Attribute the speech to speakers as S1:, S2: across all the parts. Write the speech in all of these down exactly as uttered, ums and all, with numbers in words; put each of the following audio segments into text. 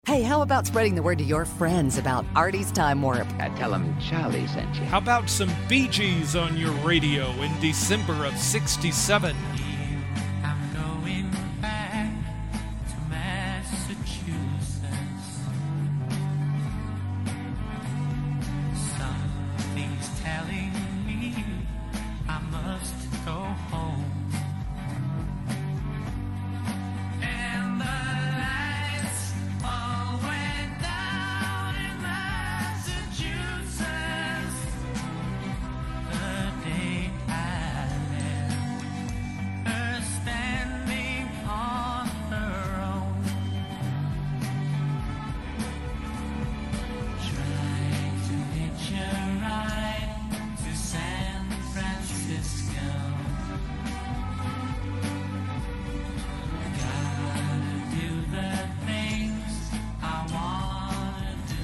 S1: Hey, how about spreading the word to your friends about Artie's Time Warp?
S2: I tell them Charlie sent you.
S3: How about some Bee Gees on your radio in December of sixty-seven?
S4: I'm going back to Massachusetts. Something's telling me I must go home. And the lights all went down in Massachusetts the day I left her standing on her own, trying to hitch a ride to San Francisco. Gotta do the things I wanna do.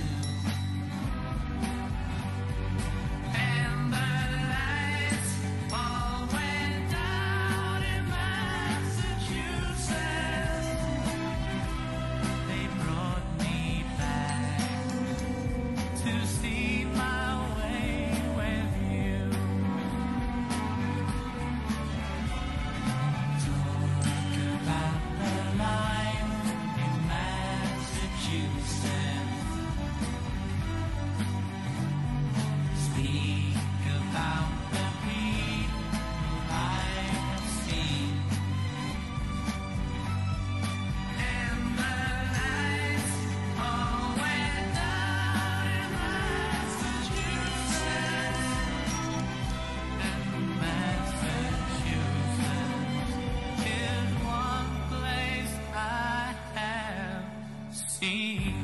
S4: And the lights all went down in Massachusetts. They brought me back to see my way with you. Talk about the life in Massachusetts. Speak about the people I have seen. And the lights all went down in Massachusetts. And Massachusetts is one place I have seen.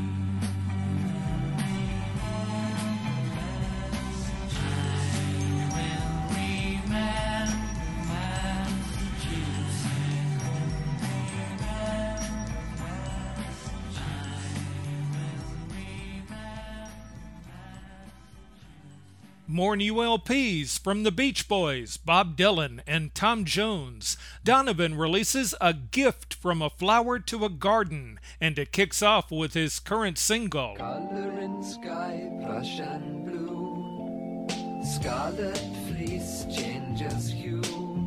S3: More new L Ps from the Beach Boys, Bob Dylan, and Tom Jones. Donovan releases A Gift from a Flower to a Garden, and it kicks off with his current single.
S5: Color in sky, Prussian blue. Scarlet fleece changes hue.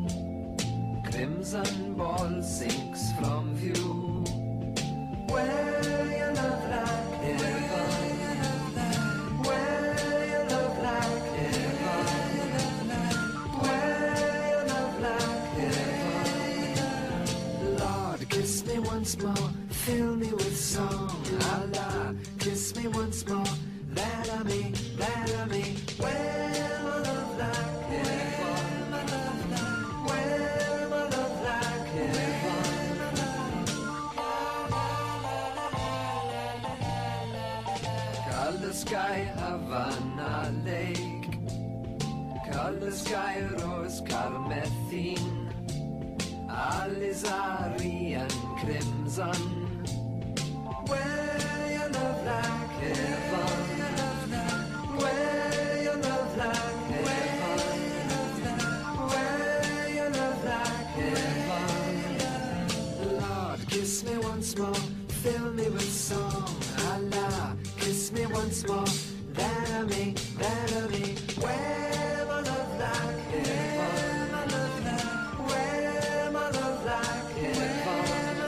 S5: Crimson ball sinks from view. Where you love like heaven. Where you love like heaven. Where you love like heaven. Lord, kiss me once more, fill me with song. Allah, kiss me once more, that I me, that I me. Where my love like heaven. Where my love like heaven. Color sky, Havana Lake. Color sky, rose carmethine. Alizari and crimson. Where you love like heaven. Where you love like heaven. Where you love like heaven. Lord, kiss me once more, fill me with song. Allah, kiss me once more, that I me, that I me. Where my love like heaven. Where my love like heaven.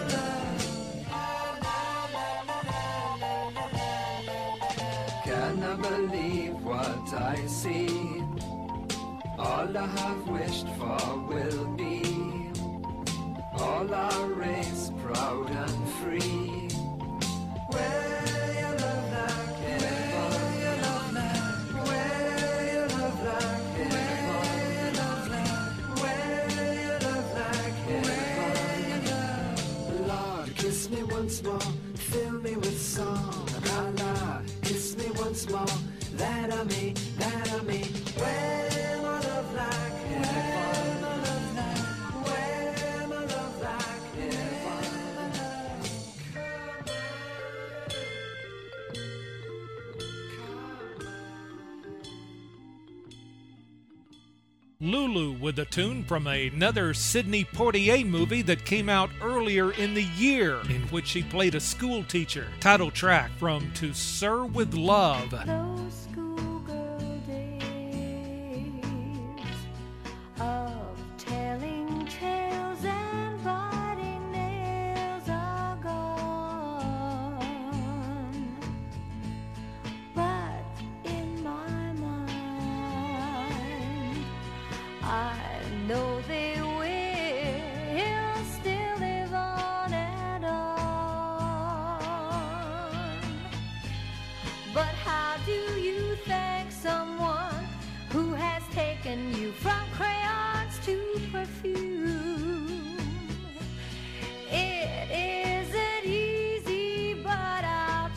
S5: Can I believe what I see? All I have wished for will be. All our race proud and free. Where you love like heaven. Where you love like heaven. Where you love like heaven. Lord, kiss me once more, fill me with song. Allah, kiss me once more, that I me, that I me. Where my love like heaven. Where my love like heaven.
S3: Lulu with a tune from another Sidney Poitier movie that came out earlier in the year, in which she played a school teacher. Title track from To Sir with Love.
S6: Those schoolgirl days of telling tales and biting nails are gone, but in my mind I know they will still live on and on. But how do you thank someone who has taken you from crayons to perfume? It isn't easy, but I'll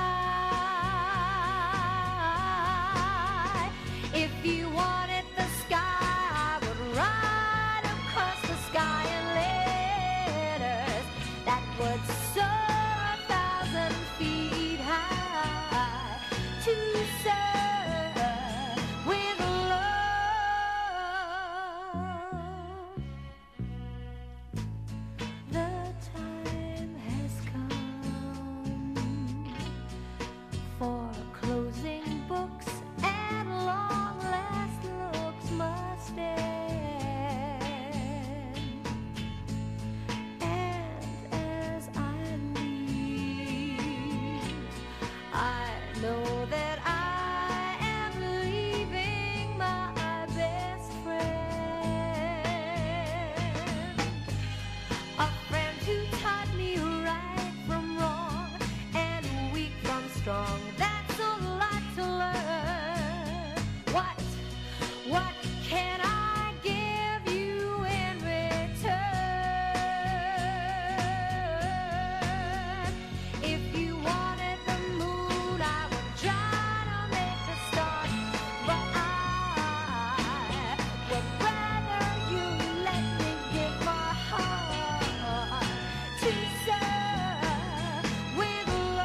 S6: try. If you wanted the sky, I would ride across the sky in letters that would soar a thousand feet high. To serve with love. The time has come for closing books, and long last looks must end. And as I leave, I know that I am leaving my best friend, a friend who taught me right from wrong and weak from strong. That's a lot to learn. What, what can I give you in return? If you wanted the moon, I would try to make a start, but I would rather you let me give my heart to serve with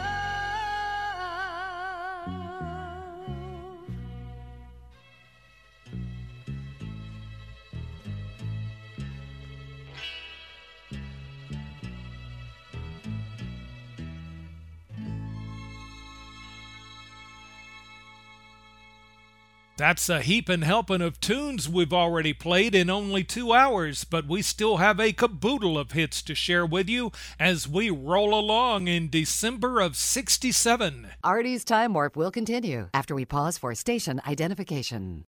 S6: love.
S3: That's a heapin' helpin' of tunes we've already played in only two hours, but we still have a caboodle of hits to share with you as we roll along in December of sixty-seven.
S1: Artie's Time Warp will continue after we pause for station identification.